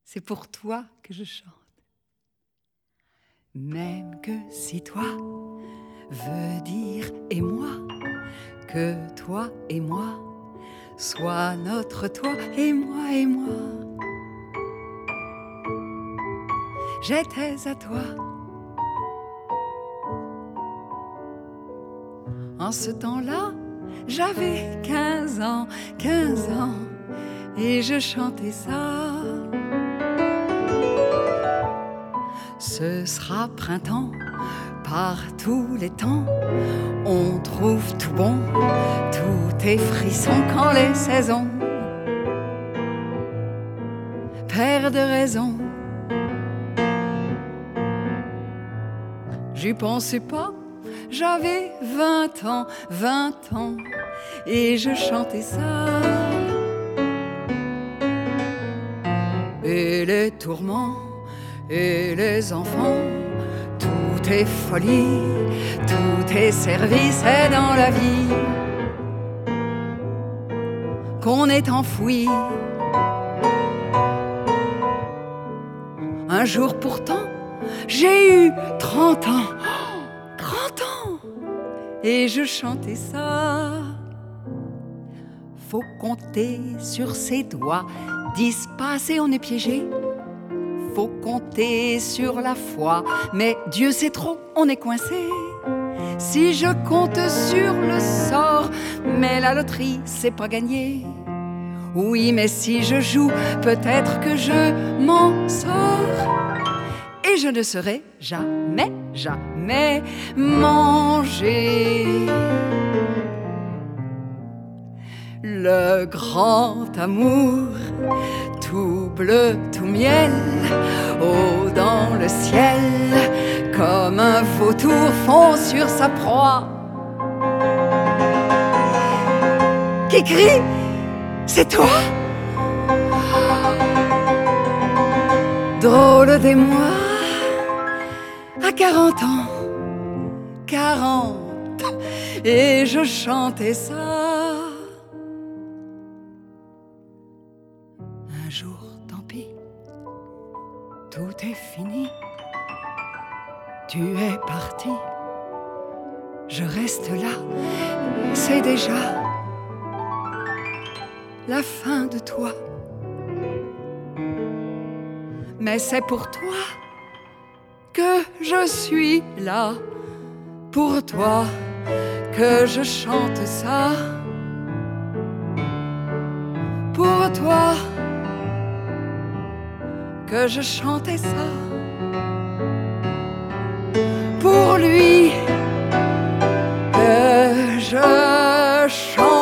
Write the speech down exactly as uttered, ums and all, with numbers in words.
c'est pour toi que je chante. Même que si toi veut dire et moi, que toi et moi soit notre toi et moi et moi. J'étais à toi. En ce temps-là, j'avais quinze ans, quinze ans, et je chantais ça. Ce sera printemps, par tous les temps, on trouve tout bon, tout est frisson quand les saisons perdent raison. J'y pensais pas, j'avais vingt ans, vingt ans, et je chantais ça. Et les tourments et les enfants, tout est folie, tout est service, et dans la vie qu'on est enfoui. Un jour pourtant, j'ai eu trente ans, trente ans, et je chantais ça. Faut compter sur ses doigts, dix passés on est piégé. Faut compter sur la foi, mais Dieu sait trop, on est coincé. Si je compte sur le sort, mais la loterie c'est pas gagné. Oui, mais si je joue, peut-être que je m'en sors. Et je ne serai jamais, jamais mangé. Le grand amour, tout bleu, tout miel, haut dans le ciel, comme un vautour fond sur sa proie. Qui crie, c'est toi? Drôle d'émoi, à quarante ans, quarante, et je chantais ça. Un jour, tant pis, tout est fini. Tu es parti, je reste là, c'est déjà la fin de toi. Mais c'est pour toi que je suis là, pour toi que je chante ça, pour toi que je chantais ça, pour lui que je chante.